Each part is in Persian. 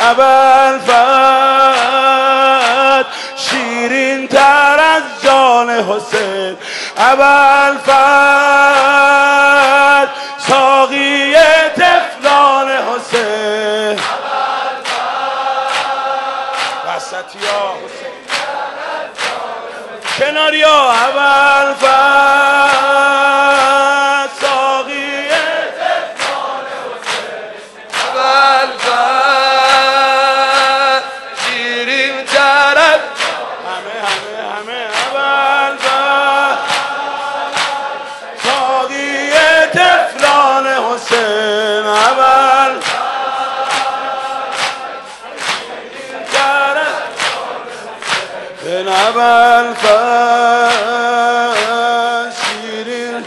ابوالفضل شیرین تر از جان حسین، ابوالفضل ساقی طفلان حسین، وسط یا حسین کنار یا ابوالفضل ساقی طفلان حسین، ابوالفضل شیرین تر از همه ابوالفضل ساقی طفلان حسین، ابوالفضل شیرین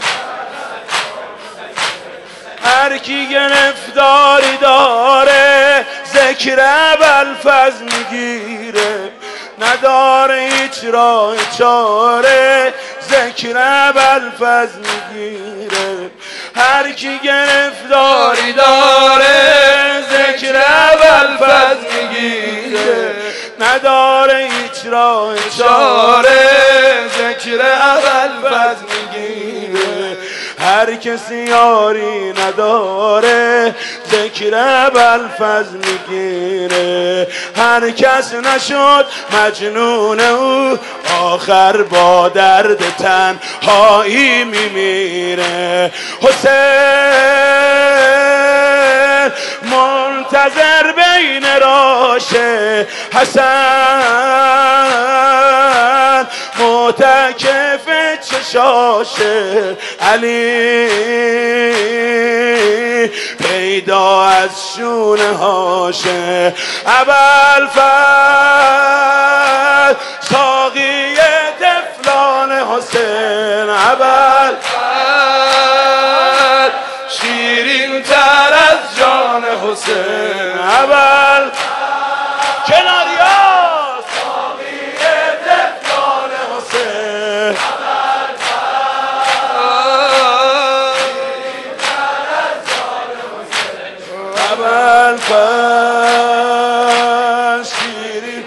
هر کی گرفتاری داره ذکر ابوالفضل میگیره، نداره هیچ راه چاره ذکر ابوالفضل میگیره، هر کی گرفتاری داره ذکر ابوالفضل میگیره، نداره هیچ راه چاره ذکر ابوالفضل میگیره، هر کسی یاری نداره ذکر ابوالفضل میگیره، هر کس نشد مجنون او آخر با درد تنهایی میمیره. حسین منتظر بین راشه، حسن معتکف چشاشه، علی پیدا از شونه هاشه، ابوالفضل ساقی طفلان حسین، ابوالفضل شیرین تر از جان حسین، ابوالفضل کناریاس ساقی طفلان حسین، ابوالفضل شیرین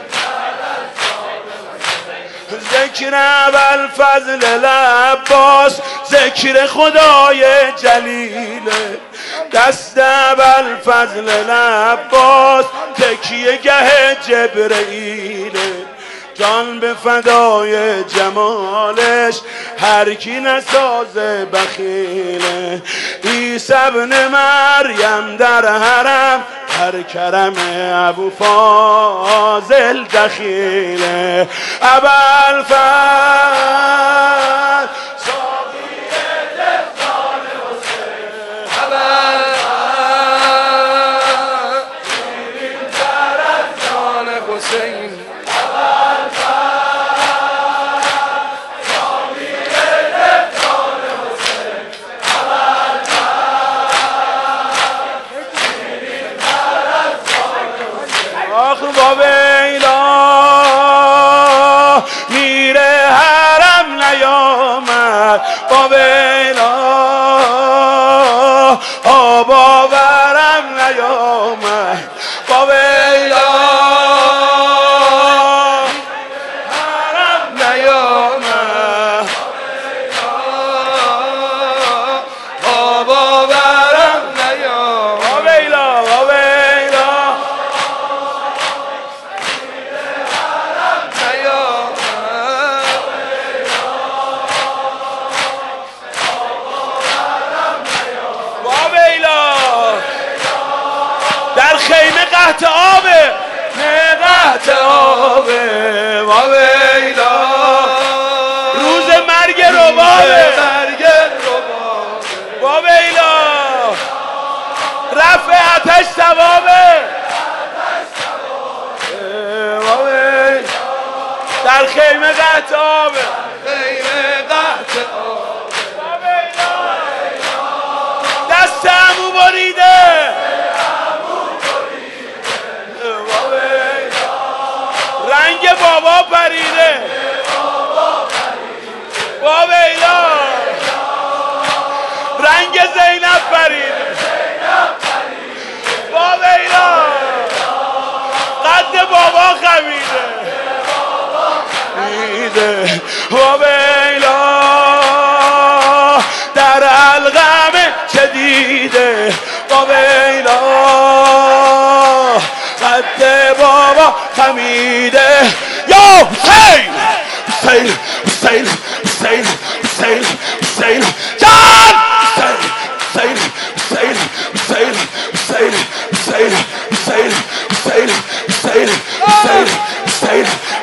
ذکر ابوالفضل العباس ذکر خدای جلیله، دست ابوالفضل العباس تکیه گه جبرئیله، جان به فدای جمالش هر کی نسازه بخیله، عیسی ابن مریم در حرم هر کرم ابو فاضل دخیله، ابوالفضل ساقی طفلان حسین، ابوالفضل شیرین تر از جان حسین، ویلا میره حرم نیامد، با ویلا آبا ورم نیامد، با ویلا حرم نیامد، آبا ورم نیامد، با ویلا خیمه قحط آبه، نه قحط آبه، و ویلا روز مرگ ربابه، و ویلا رفع آتش ثوابه، و ویلا در خیمه قحط آبه، خیمه قحط آبه، و ویلا دست عمو بریده، رنگ بابا پریده، با ویلا رنگ زینب پریده، با ویلا خمیده و بیلا در الغم چه دیده و بیلا قد بابا خمیده یا حسین حسین حسین حسین حسین حسین جان حسین حسین حسین حسین حسین حسین حسین حسین حسین حسین حسین